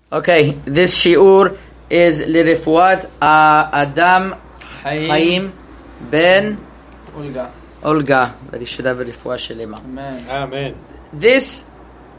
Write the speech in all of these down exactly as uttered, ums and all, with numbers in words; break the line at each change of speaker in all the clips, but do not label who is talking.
Okay, this shiur is Lirefuat Adam Chaim Ben
Olga.
Olga. That he should have a refuah shelema.
Amen.
Amen.
This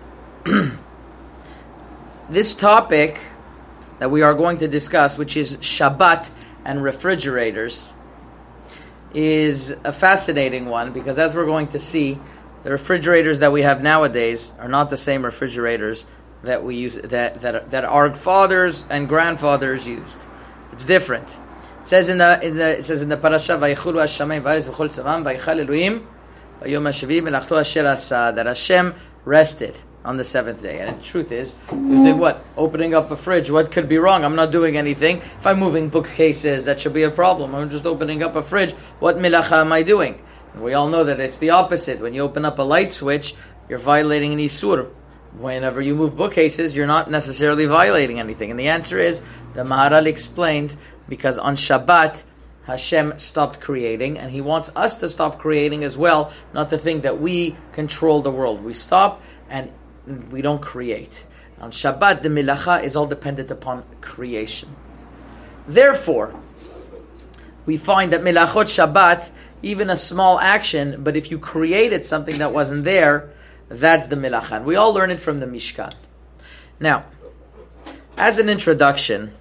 this topic that we are going to discuss, which is Shabbat and refrigerators, is a fascinating one because, as we're going to see, the refrigerators that we have nowadays are not the same refrigerators that we use that that that our fathers and grandfathers used. It's different. It says in the, in the it says in the parasha Vayichulu Hashamayim v'aretz v'chol tzavam vayichal Elohim v'yom hashavi melachto asher asa, that Hashem rested on the seventh day. And the truth is, you think, what? Opening up a fridge, what could be wrong? I'm not doing anything. If I'm moving bookcases, that should be a problem. I'm just opening up a fridge. What milacha am I doing? And we all know that it's the opposite. When you open up a light switch, you're violating an isur. Whenever you move bookcases, you're not necessarily violating anything. And the answer is, the Maharal explains, because on Shabbat, Hashem stopped creating, and He wants us to stop creating as well, not to think that we control the world. We stop, and we don't create. On Shabbat, the milacha is all dependent upon creation. Therefore, we find that milachot Shabbat, even a small action, but if you created something that wasn't there, that's the milacha. And we all learn it from the Mishkan. Now, as an introduction,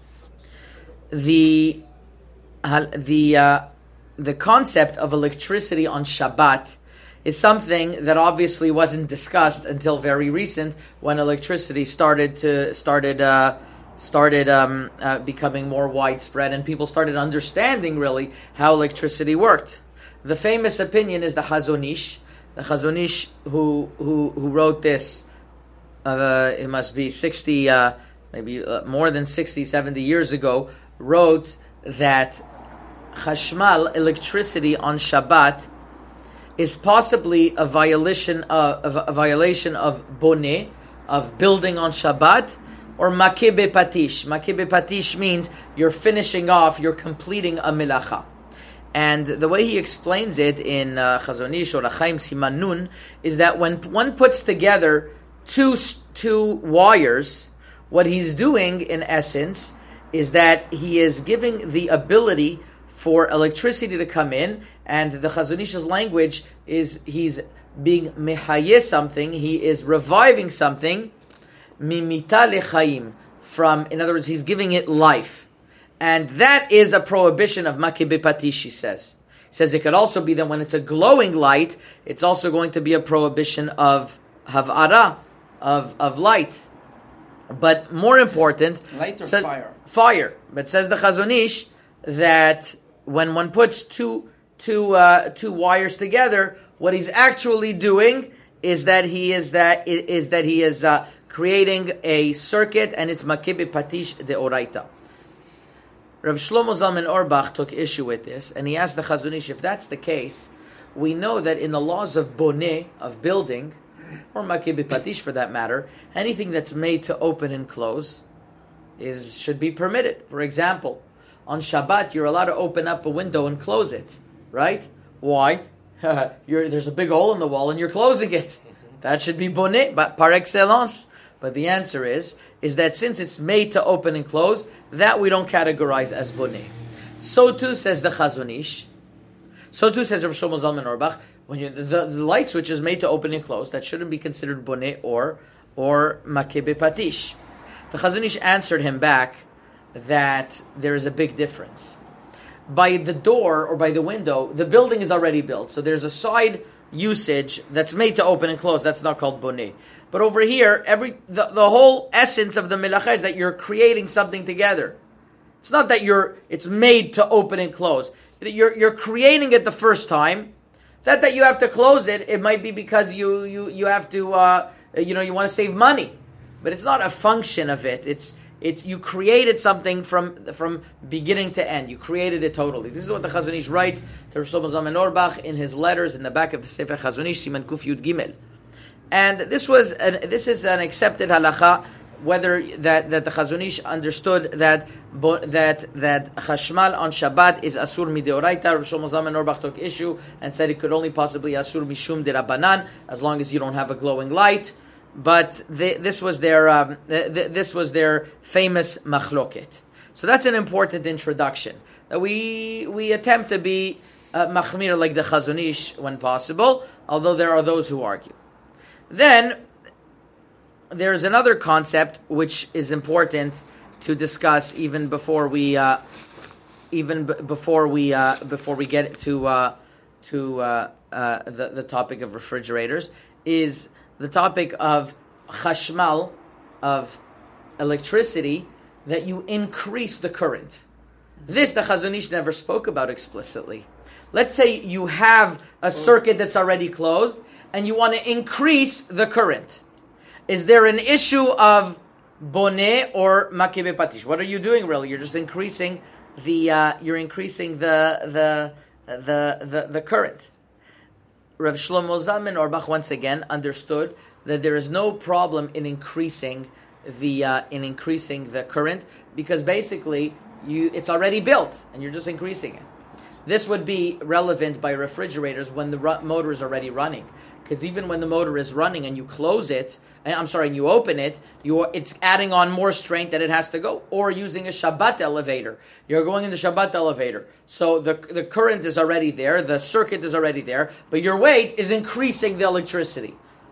the uh, the uh, the concept of electricity on Shabbat is something that obviously wasn't discussed until very recent, when electricity started to started uh, started um, uh, becoming more widespread, and people started understanding really how electricity worked. The famous opinion is the Chazon Ish. The Chazon Ish, who who who wrote this, uh, it must be sixty, uh, maybe uh, more than sixty, seventy years ago, wrote that Chashmal, electricity on Shabbat, is possibly a violation of, of a violation of boneh, of building on Shabbat, or makeh bepatish. Makeh bepatish means you're finishing off, you're completing a milacha. And the way he explains it in uh, Chazon Ish or Achaim Siman Nun is that when one puts together two two wires, what he's doing in essence is that he is giving the ability for electricity to come in, and the Chazon Ish's language is he's being mehayeh something, he is reviving something, mimita lechaim, from, in other words, he's giving it life. And that is a prohibition of makeh bepatish, he says. He says it could also be that when it's a glowing light, it's also going to be a prohibition of havara, of, of light. But more important...
Light or
says,
fire?
Fire. But says the Chazon Ish that when one puts two, two, uh, two wires together, what he's actually doing is that he is that is that he is uh, creating a circuit, and it's makeh bepatish de oraita. Rav Shlomo Zalman Auerbach took issue with this, and he asked the Chazon Ish, if that's the case, we know that in the laws of boneh, of building, or makeh bepatish for that matter, anything that's made to open and close is should be permitted. For example, on Shabbat, you're allowed to open up a window and close it, right? Why? you're, there's a big hole in the wall and you're closing it. That should be boneh, but par excellence. But the answer is, is that since it's made to open and close, that we don't categorize as boneh. So too says the Chazon Ish. So too says Rav Shlomo Zalman Auerbach. When you, the, the light switch is made to open and close, that shouldn't be considered boneh or or makeh bepatish. The Chazon Ish answered him back that there is a big difference. By the door or by the window, the building is already built, so there's a side usage that's made to open and close. That's not called boneh. But over here, every the, the whole essence of the milacha is that you're creating something together. It's not that you're it's made to open and close. You're you're creating it the first time. That that you have to close it, it might be because you you you have to uh, you know you want to save money, but it's not a function of it. It's it's you created something from from beginning to end. You created it totally. This is what the Chazon Ish writes to Rav Shlomo Zalman Auerbach in his letters in the back of the Sefer Chazon Ish Siman Kuf Yud Gimel. And this was an, this is an accepted halacha, whether that, that the Chazon Ish understood that that that chashmal on Shabbat is asur mideoraita. Rav Shlomo Zalman Auerbach took issue and said it could only possibly asur mishum de rabbanan, as long as you don't have a glowing light. but they, this was their um, th- th- this was their famous machloket. So that's an important introduction. That we we attempt to be uh, machmir like the Chazon Ish when possible, although there are those who argue. Then there's another concept which is important to discuss even before we uh, even b- before we uh, before we get to uh, to uh, uh, the the topic of refrigerators, is the topic of chashmal, of electricity, that you increase the current. This the Chazon Ish never spoke about explicitly. Let's say you have a circuit that's already closed and you want to increase the current. Is there an issue of boneh or makebe patish? What are you doing really? You're just increasing the uh, you're increasing the the the the, the current. Rav Shlomo Zalman Auerbach once again understood that there is no problem in increasing the uh, in increasing the current, because basically you it's already built and you're just increasing it. This would be relevant by refrigerators when the ru- motor is already running, because even when the motor is running and you close it, I'm sorry, and you open it, you are, it's adding on more strength that it has to go. Or using a Shabbat elevator, you're going in the Shabbat elevator, so the the current is already there, the circuit is already there, but your weight is increasing the electricity.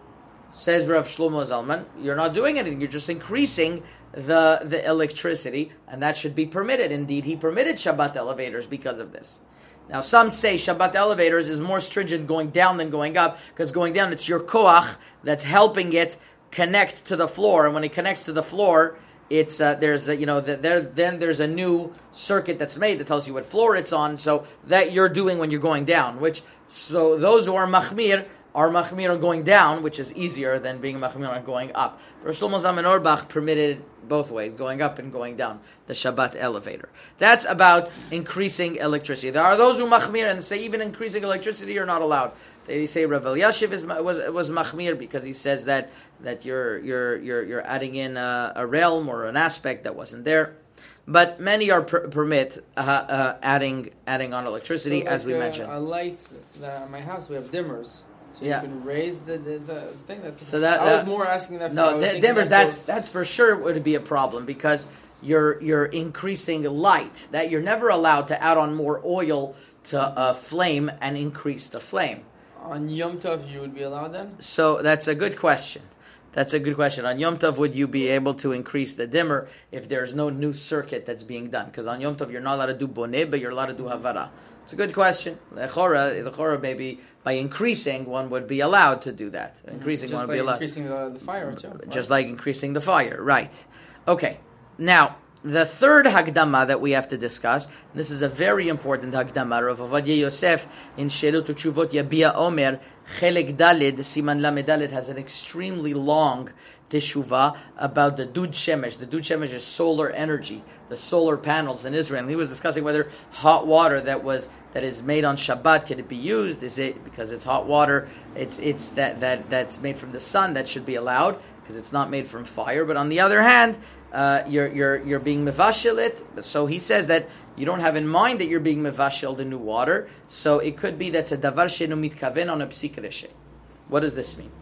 Says Rav Shlomo Zalman, you're not doing anything, you're just increasing the, the electricity, and that should be permitted. Indeed, he permitted Shabbat elevators because of this. Now, some say Shabbat elevators is more stringent going down than going up, because going down, it's your koach that's helping it connect to the floor, and when it connects to the floor, it's uh, there's a, you know the, there then there's a new circuit that's made that tells you what floor it's on, so that you're doing when you're going down. Which so those who are machmir are machmir on going down, which is easier than being machmir on going up. Rosh Shlomo Zalman Auerbach permitted both ways, going up and going down, the Shabbat elevator. That's about increasing electricity. There are those who machmir and say even increasing electricity you're not allowed. They say Rav Elyashiv is was was machmir because he says that that you're you're you're you're adding in a, a realm or an aspect that wasn't there. But many are per- permit uh, uh, adding adding on electricity, so like as we
a,
mentioned.
A light that at my house we have dimmers. So
yeah.
you can raise the the, the thing. That's
so that,
I was
that,
more asking that. For,
no, the, dimmers.
That
that's
both.
that's for sure would be a problem, because you're you're increasing light. That you're never allowed to add on more oil to a flame and increase the flame.
On Yom Tov, you would be allowed then.
So that's a good question. That's a good question. On Yom Tov, would you be able to increase the dimmer if there's no new circuit that's being done? Because on Yom Tov, you're not allowed to do boneh, but you're allowed to do havara. It's a good question. Lechora, lechora, maybe by increasing, one would be allowed to do that. Increasing,
just
one would
like
be allowed.
Increasing the, the fire, too. Right?
Just like increasing the fire, right? Okay. Now, the third Hagdama that we have to discuss, and this is a very important Hagdama, Rav Ovadia Yosef in Shelot Utshuvot Yabia Omer, Chelek Daled, Siman Lamed Daled, has an extremely long teshuvah about the Dud Shemesh. The Dud Shemesh is solar energy, the solar panels in Israel. And he was discussing whether hot water that was that is made on Shabbat, can it be used? Is it because it's hot water? It's it's that that that's made from the sun that should be allowed because it's not made from fire. But on the other hand, uh, you're you're you're being mevashel it. So he says that you don't have in mind that you're being mevashel the new water. So it could be that's a davar she'enu mitkaven on a psik reshe. What does this mean?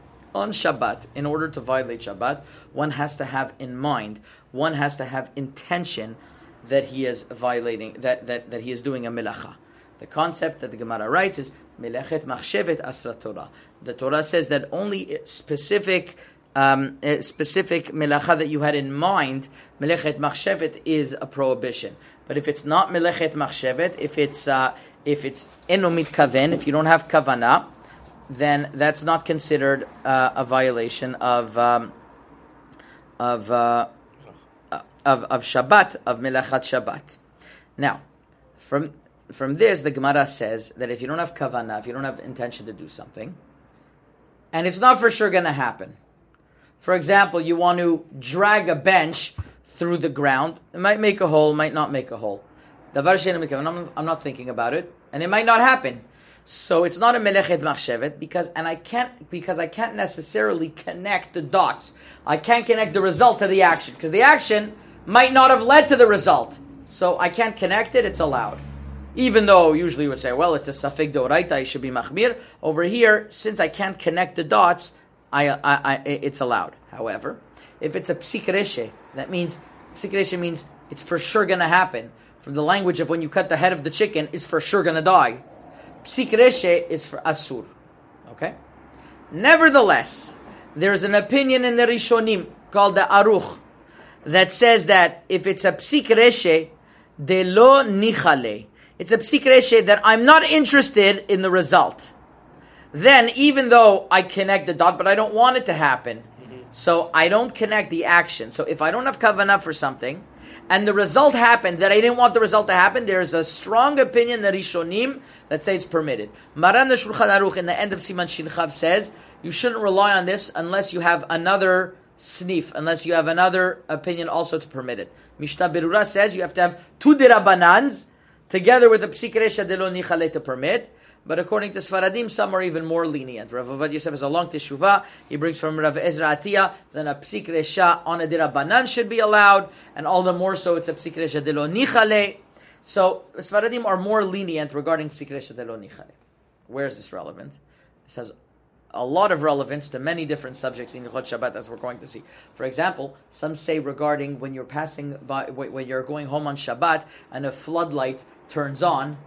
On Shabbat, in order to violate Shabbat, one has to have in mind, one has to have intention that he is violating, that, that, that he is doing a melacha. The concept that the Gemara writes is melechet machshevet asra Torah. The Torah says that only specific um, specific melacha that you had in mind, melechet machshevet, is a prohibition. But if it's not melechet machshevet, if it's uh, if it's eno mitkaven, if you don't have kavanah, then that's not considered uh, a violation of um, of, uh, of of Shabbat, of Melachat Shabbat. Now, from from this, the Gemara says that if you don't have kavanah, if you don't have intention to do something, and it's not for sure going to happen. For example, you want to drag a bench through the ground. It might make a hole, might not make a hole. Davar she'enu mitkaven. I'm not thinking about it, and it might not happen. So it's not a melechet machshevet because, and I can't because I can't necessarily connect the dots. I can't connect the result to the action because the action might not have led to the result. So I can't connect it. It's allowed, even though usually you would say, well, it's a safek doraita, it should be machmir. Over here, since I can't connect the dots, I, I, I, it's allowed. However, if it's a psik reshe, that means, psik reshe means it's for sure going to happen. From the language of when you cut the head of the chicken, it's for sure going to die. Psik reshe is for asur. Okay? Nevertheless, there's an opinion in the Rishonim called the Aruch that says that if it's a psik reshe, de lo nichale, it's a psik reshe that I'm not interested in the result. Then, even though I connect the dot, but I don't want it to happen, mm-hmm. so I don't connect the action. So if I don't have kavanah for something, and the result happened that I didn't want the result to happen, there's a strong opinion, the Rishonim, that say it's permitted. Maran the Shulchan Aruch in the end of Siman Shin Chav says, you shouldn't rely on this unless you have another snif, unless you have another opinion also to permit it. Mishnah Berurah says you have to have two dirabanans together with a psik resha de lo nichale to permit. But according to Sfaradim, some are even more lenient. Rav Avad Yosef has a long teshuvah. He brings from Rav Ezra Atiyah, then a psik resha on a dirabanan should be allowed, and all the more so it's a psik resha de lo nichale. So Sfaradim are more lenient regarding psik resha de lo nichale. Where is this relevant? This has a lot of relevance to many different subjects in Hilchot Shabbat, as we're going to see. For example, some say regarding when you're passing by, when you're going home on Shabbat and a floodlight turns on.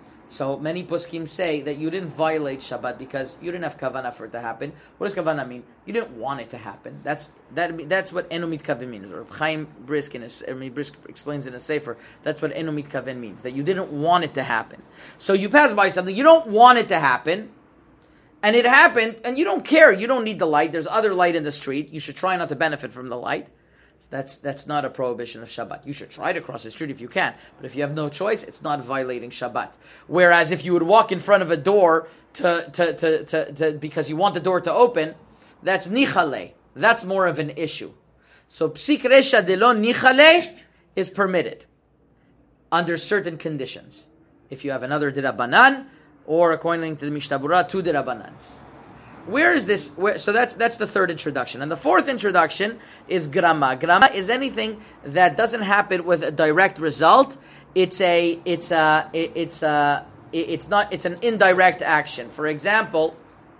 So many poskim say that you didn't violate Shabbat because you didn't have kavanah for it to happen. What does kavanah mean? You didn't want it to happen. That's that. That's what enu mitkaven means. Or Chaim Brisk in his, I mean, Brisk explains in a sefer. That's what enu mitkaven means. That you didn't want it to happen. So you pass by something you don't want it to happen. And it happened, and you don't care. You don't need the light. There's other light in the street. You should try not to benefit from the light. That's that's not a prohibition of Shabbat. You should try to cross the street if you can. But if you have no choice, it's not violating Shabbat. Whereas if you would walk in front of a door to, to, to, to, to because you want the door to open, that's nichale. That's more of an issue. So psik resha de lo nichale is permitted under certain conditions. If you have another dirabanan, or according to the Mishnah Berurah, two dirabanans. Where is this? Where, so that's that's the third introduction, and the fourth introduction is grama. Grama is anything that doesn't happen with a direct result. It's a it's a it's a it's not it's an indirect action. For example,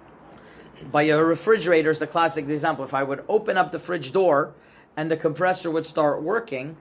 by a refrigerator is the classic example. If I would open up the fridge door and the compressor would start working.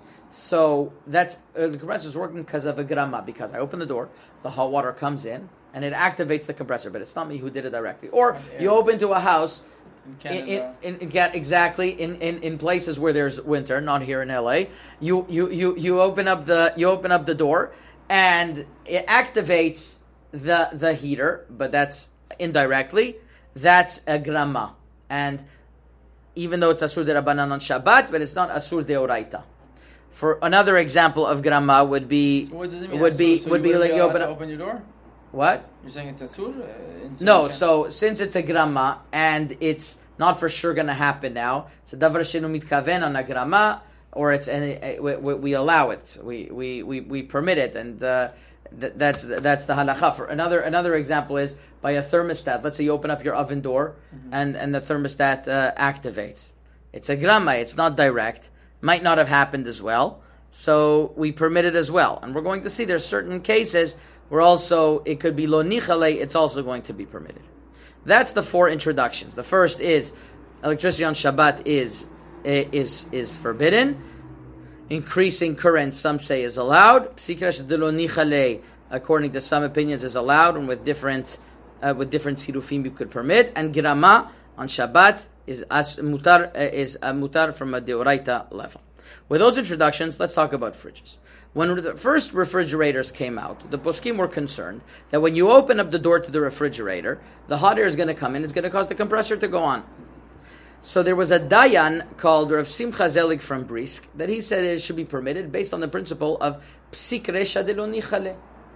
So that's uh, the compressor is working because of a grama, because I open the door, the hot water comes in, and it activates the compressor, but it's not me who did it directly. Or you open to a house, in, in, in, in, in exactly in, in, in places where there's winter, not here in L A. You you you you open up the you open up the door, and it activates the the heater, but that's indirectly. That's a grama, and even though it's asur de rabbanan on Shabbat, but it's not asur de oraita. For another example of grama would be
so what does it mean?
would be
so
would be like you open
up, open your door.
What?
You're saying it's asur? Uh,
no, so since it's a grama and it's not for sure going to happen now, it's a davar shenu mitkaven on a grama, or it's and we, we, we allow it, we we we, we permit it, and uh, th- that's that's the halacha. For another another example is by a thermostat. Let's say you open up your oven door, mm-hmm. and and the thermostat uh, activates. It's a grama. It's not direct. Might not have happened as well, so we permit it as well. And we're going to see there's certain cases where also it could be lo nichale, it's also going to be permitted. That's the four introductions. The first is electricity on Shabbat is is is forbidden. Increasing current, some say, is allowed. Psik resha de lo nichale, according to some opinions, is allowed, and with different uh, with different sirufim you could permit. And grama on Shabbat is as mutar uh, is a mutar from a deoraita level. With those introductions, let's talk about fridges. When the first refrigerators came out, the poskim were concerned that when you open up the door to the refrigerator, the hot air is going to come in. It's going to cause the compressor to go on. So there was a dayan called Rav Simcha Zelig from Brisk that he said it should be permitted based on the principle of psik resha de lo nichale.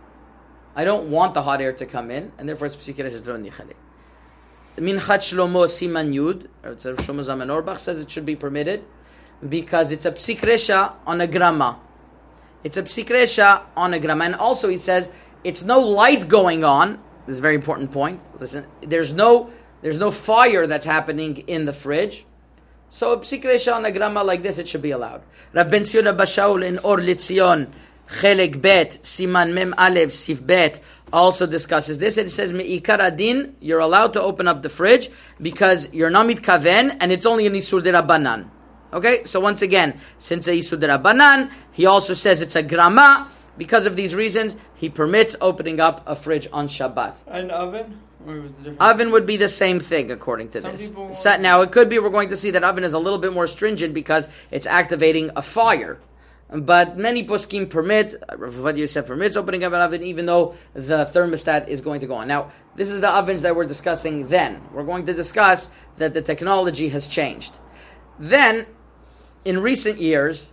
I don't want the hot air to come in, and therefore it's psik resha de lo nichale. Minchat Shlomo Siman Yud, Shlomo Zalman Auerbach, says it should be permitted because it's a psik resha on a grama. It's a psik resha on a grama. And also he says it's no light going on. This is a very important point. Listen, there's no there's no fire that's happening in the fridge. So a psik resha on a grama like this, it should be allowed. Rav Ben Zion Abba Shaul in Or Litzion, Chelek Bet, Siman Mem Alev, Sif Bet, also discusses this. It says, Me'ikar adin, you're allowed to open up the fridge because you're not mitkaven and it's only an isur derabanan. Okay, so once again, since a isur derabanan, he also says it's a grama. Because of these reasons, he permits opening up a fridge on Shabbat.
An oven? Or was it different?
Oven would be the same thing according to
Some
this.
people-
So now it could be we're going to see that oven is a little bit more stringent because it's activating a fire. But many poskim permit, Rav Yosef permits opening up an oven even though the thermostat is going to go on. Now, this is the ovens that we're discussing then. We're going to discuss that the technology has changed. Then, in recent years,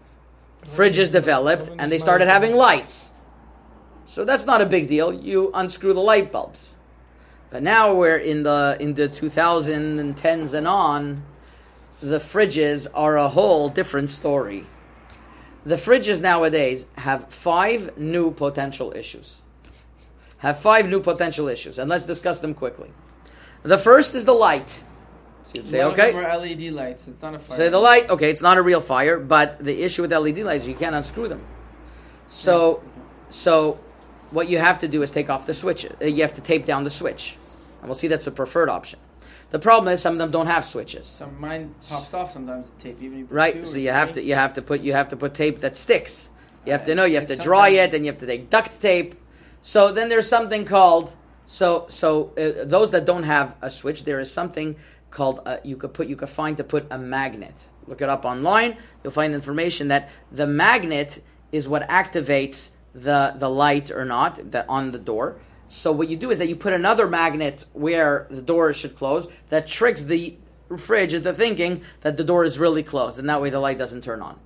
fridges developed and they started having lights. So that's not a big deal. You unscrew the light bulbs. But now we're in the in the two thousand tens and on, the fridges are a whole different story. The fridges nowadays have five new potential issues. Have five new potential issues, and let's discuss them quickly. The first is the light. So you'd say,
One
okay.
of them are L E D lights. It's not a fire.
Say the light, okay, it's not a real fire, but the issue with L E D lights is you can't unscrew them. So, so what you have to do is take off the switch. Uh, You have to tape down the switch, and we'll see that's the preferred option. The problem is some of them don't have switches.
So mine pops off sometimes. The tape, even if you put two
Right,
or
so you have to
three.
you have to put you have to put tape that sticks. You have to
Uh,
know you have to
sometimes-
dry it, and you have to take duct tape. So then there's something called so so uh, those that don't have a switch, there is something called uh, you could put you could find to put a magnet. Look it up online. You'll find information that the magnet is what activates the the light or not that on the door. So what you do is that you put another magnet where the door should close that tricks the fridge into thinking that the door is really closed, and that way the light doesn't turn on.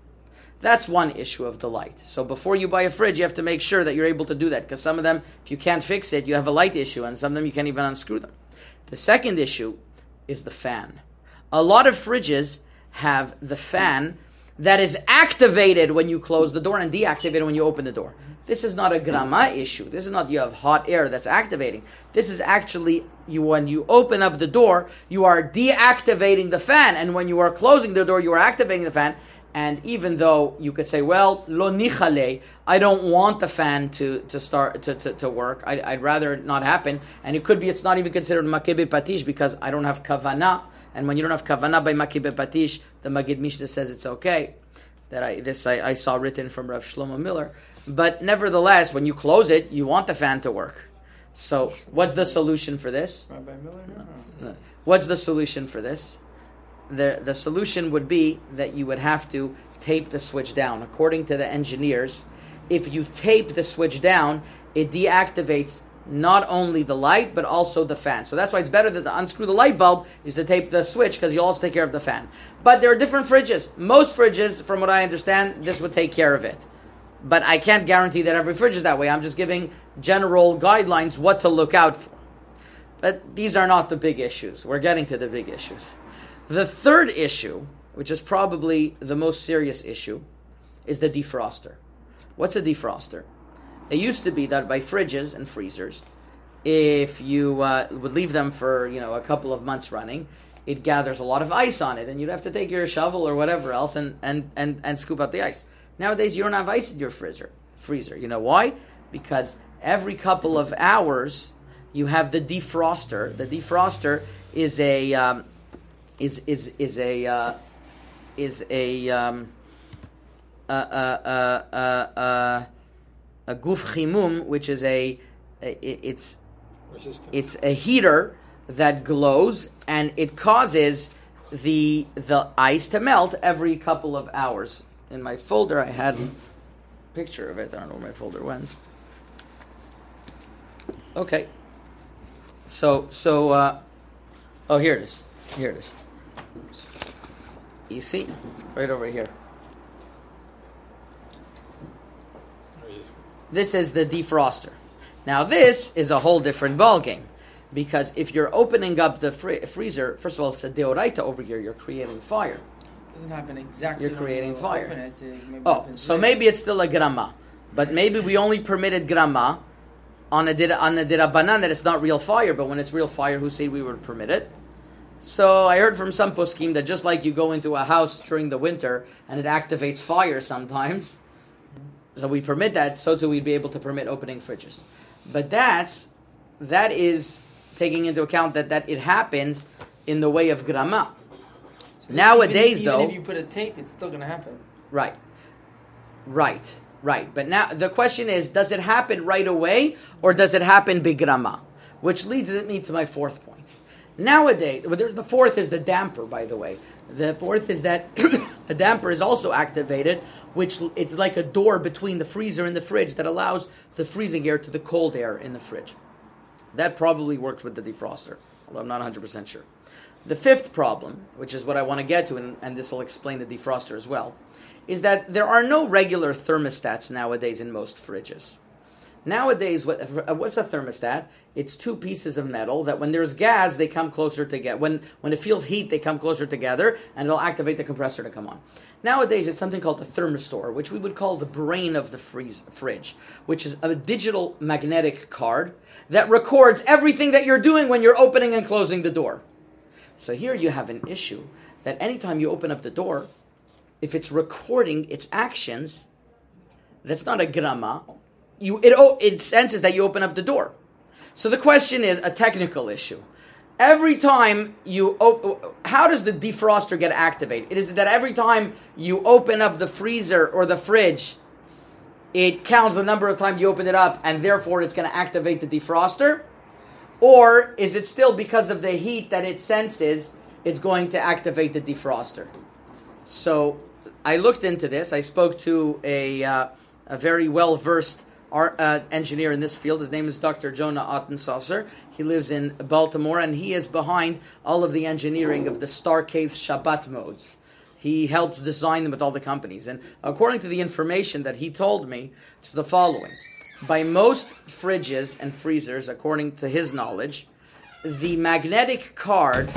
That's one issue of the light. So before you buy a fridge, you have to make sure that you're able to do that, because some of them, if you can't fix it, you have a light issue, and some of them you can't even unscrew them. The second issue is the fan. A lot of fridges have the fan that is activated when you close the door and deactivated when you open the door. This is not a grama issue. This is not you have hot air that's activating. This is actually you when you open up the door, you are deactivating the fan, and when you are closing the door, you are activating the fan. And even though you could say, well, lo nichale, I don't want the fan to, to start to, to, to work. I, I'd rather it not happen. And it could be it's not even considered makebe patish because I don't have kavana. And when you don't have kavana by makebe patish, the Magid Mishnah says it's okay. That I this I, I saw written from Rav Shlomo Miller. But nevertheless, when you close it, you want the fan to work. So what's the solution for this?
Rabbi Miller? No.
What's the solution for this? The the solution would be that you would have to tape the switch down. According to the engineers, if you tape the switch down, it deactivates not only the light, but also the fan. So that's why it's better that to unscrew the light bulb is to tape the switch, because you'll also take care of the fan. But there are different fridges. Most fridges, from what I understand, this would take care of it. But I can't guarantee that every fridge is that way. I'm just giving general guidelines what to look out for. But these are not the big issues. We're getting to the big issues. The third issue, which is probably the most serious issue, is the defroster. What's a defroster? It used to be that by fridges and freezers, if you uh, would leave them for you know a couple of months running, it gathers a lot of ice on it, and you'd have to take your shovel or whatever else and, and, and, and scoop out the ice. Nowadays, you don't have ice in your freezer. Freezer. You know why? Because every couple of hours, you have the defroster. The defroster is a um, is is is a uh, is a um, a a a, a, a guf chimum, which is a, a it's
Resistance.
it's a heater that glows, and it causes the the ice to melt every couple of hours. In my folder, I had a picture of it. I don't know where my folder went. Okay. So, so, uh, oh, here it is. Here it is. You see? Right over here.
Resistance.
This is the defroster. Now, this is a whole different ballgame. Because if you're opening up the fr- freezer, first of all, it's a deoraita over here. You're creating fire.
Doesn't happen exactly.
You're
when
creating
you
fire.
Open it, it maybe
Oh,
happens
so
later.
maybe it's still a grama. But maybe we only permitted grama on a dira, on a dirabanan that it's not real fire, but when it's real fire, who said we would permit it? So I heard from some poskim that just like you go into a house during the winter and it activates fire sometimes, so we permit that, so too we'd be able to permit opening fridges. But that's that is taking into account that, that it happens in the way of grama.
So
Nowadays,
even,
though,
even if you put a tape, it's still going to happen.
right, right, right. But now the question is: does it happen right away, or does it happen bigrama? Which leads me to my fourth point. Nowadays, well, the fourth is the damper. By the way, the fourth is that a damper is also activated, which it's like a door between the freezer and the fridge that allows the freezing air to the cold air in the fridge. That probably works with the defroster, although I'm not one hundred percent sure. The fifth problem, which is what I want to get to, and, and this will explain the defroster as well, is that there are no regular thermostats nowadays in most fridges. Nowadays, what, what's a thermostat? It's two pieces of metal that when there's gas, they come closer together. When, when it feels heat, they come closer together, and it'll activate the compressor to come on. Nowadays, it's something called the thermistor, which we would call the brain of the freeze, fridge, which is a digital magnetic card that records everything that you're doing when you're opening and closing the door. So here you have an issue that anytime you open up the door, if it's recording its actions, that's not a grama. You it oh, it senses that you open up the door. So the question is a technical issue. Every time you op- how does the defroster get activated? It is that every time you open up the freezer or the fridge, it counts the number of times you open it up, and therefore it's going to activate the defroster? Or is it still because of the heat that it senses, it's going to activate the defroster? So I looked into this. I spoke to a uh, a very well-versed art, uh, engineer in this field. His name is Doctor Jonah Ottensasser. He lives in Baltimore, and he is behind all of the engineering of the Starcase Shabbat modes. He helps design them with all the companies. And according to the information that he told me, it's the following. By most fridges and freezers, according to his knowledge, the magnetic card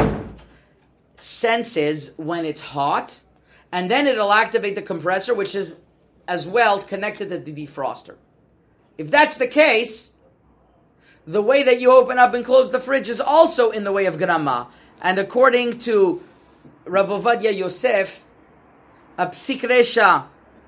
senses when it's hot, and then it'll activate the compressor, which is as well connected to the defroster. If that's the case, the way that you open up and close the fridge is also in the way of grama. And according to Rav Ovadia Yosef, a psik resha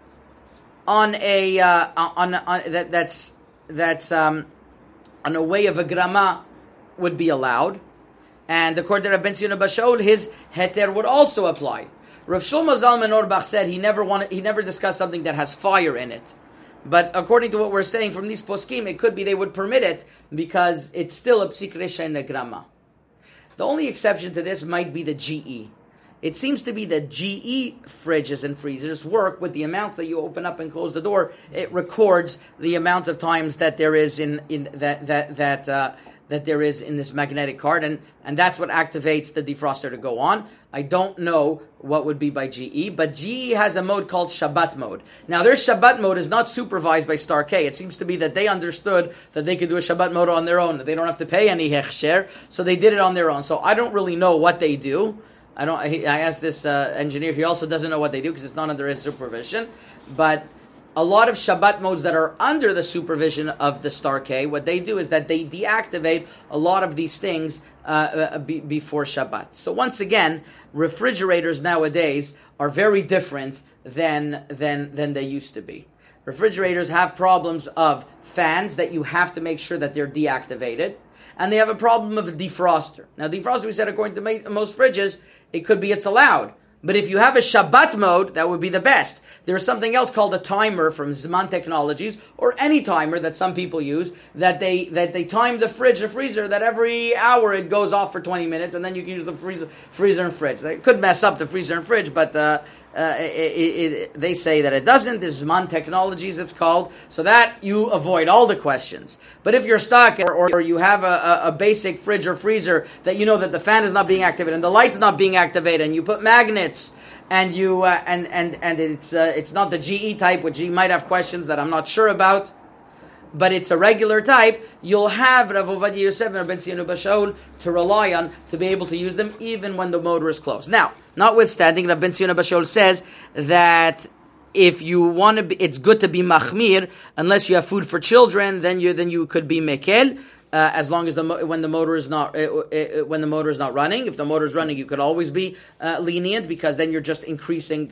on a uh, on, on that that's that's um, on a way of a grama would be allowed, and according to Rav Ben Zion Bashaul, his heter would also apply. Rav Shlomo Zalman Auerbach said he never wanted he never discussed something that has fire in it. But according to what we're saying from these poskim, it could be they would permit it because it's still a psik resha in the grama. The only exception to this might be the G E. It seems to be that G E fridges and freezers work with the amount that you open up and close the door. It records the amount of times that there is in, in that that that uh, that there is in this magnetic card, and, and that's what activates the defroster to go on. I don't know what would be by G E, but G E has a mode called Shabbat mode. Now, their Shabbat mode is not supervised by Starkey. It seems to be that they understood that they could do a Shabbat mode on their own. They don't have to pay any hechsher, so they did it on their own. So I don't really know what they do. I don't. I asked this uh, engineer. He also doesn't know what they do because it's not under his supervision. But a lot of Shabbat modes that are under the supervision of the Starkey, what they do is that they deactivate a lot of these things uh, uh, be, before Shabbat. So once again, refrigerators nowadays are very different than than than they used to be. Refrigerators have problems of fans that you have to make sure that they're deactivated, and they have a problem of the defroster. Now, defroster, we said, according to most fridges, it could be it's allowed. But if you have a Shabbat mode, that would be the best. There's something else called a timer from Zman Technologies, or any timer that some people use, that they that they time the fridge or freezer, that every hour it goes off for twenty minutes, and then you can use the freezer, freezer and fridge. It could mess up the freezer and fridge, but uh, uh, it, it, it, they say that it doesn't. This Zman Technologies, it's called, so that you avoid all the questions. But if you're stuck, or, or you have a, a, a basic fridge or freezer that you know that the fan is not being activated, and the light's not being activated, and you put magnets, and you uh, and and and it's uh, it's not the G E type, which you might have questions that I'm not sure about, but it's a regular type. You'll have Rav Ovadia Yosef and Rav Ben Zion Bashaul to rely on to be able to use them even when the motor is closed. Now, notwithstanding, Rav Ben Zion Bashaul says that if you want to be, it's good to be machmir unless you have food for children. Then you then you could be mekel. Uh, as long as the when the motor is not uh, uh, when the motor is not running. If the motor is running, you could always be uh, lenient because then you're just increasing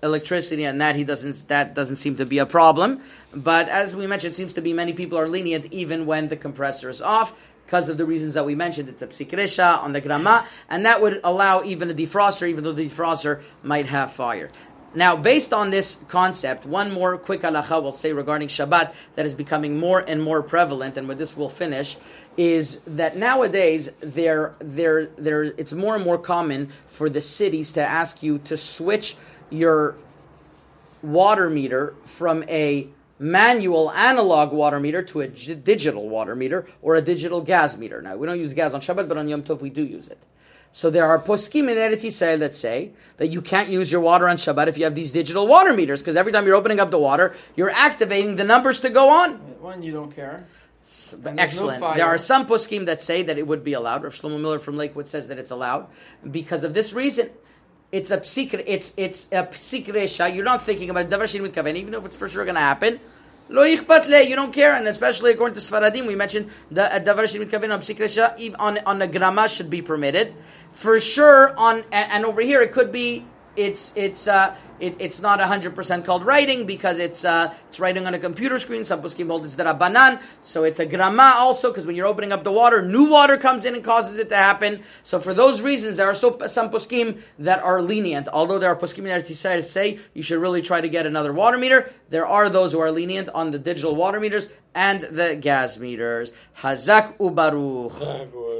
electricity, and that he doesn't that doesn't seem to be a problem. But as we mentioned, it seems to be many people are lenient even when the compressor is off, because of the reasons that we mentioned. It's a psik resha on the grama, and that would allow even a defroster, even though the defroster might have fire. Now, based on this concept, one more quick halacha we'll say regarding Shabbat that is becoming more and more prevalent, and with this we'll finish, is that nowadays there, there, there, it's more and more common for the cities to ask you to switch your water meter from a manual analog water meter to a g- digital water meter or a digital gas meter. Now, we don't use gas on Shabbat, but on Yom Tov we do use it. So there are poskim in Eretz Yisrael that say that you can't use your water on Shabbat if you have these digital water meters, because every time you're opening up the water, you're activating the numbers to go on.
One, you don't care. And
Excellent.
no
There are some poskim that say that it would be allowed. Rav Shlomo Miller from Lakewood says that it's allowed because of this reason. It's a psik, it's it's a psik resha. You're not thinking about davar shein mitkaven, even if it's for sure going to happen. Lo yichpat le, you don't care, and especially according to Sfaradim, we mentioned the davar shein mitkaven on psik resha on on the grama should be permitted for sure. On and, and over here it could be it's it's uh it, it's not a hundred percent called writing because it's uh it's writing on a computer screen. Some poskim hold it's the rabbanan, so it's a grama also because when you're opening up the water, new water comes in and causes it to happen. So for those reasons, there are so, some poskim that are lenient. Although there are poskim that say you should really try to get another water meter, there are those who are lenient on the digital water meters and the gas meters. Hazak ubaruch.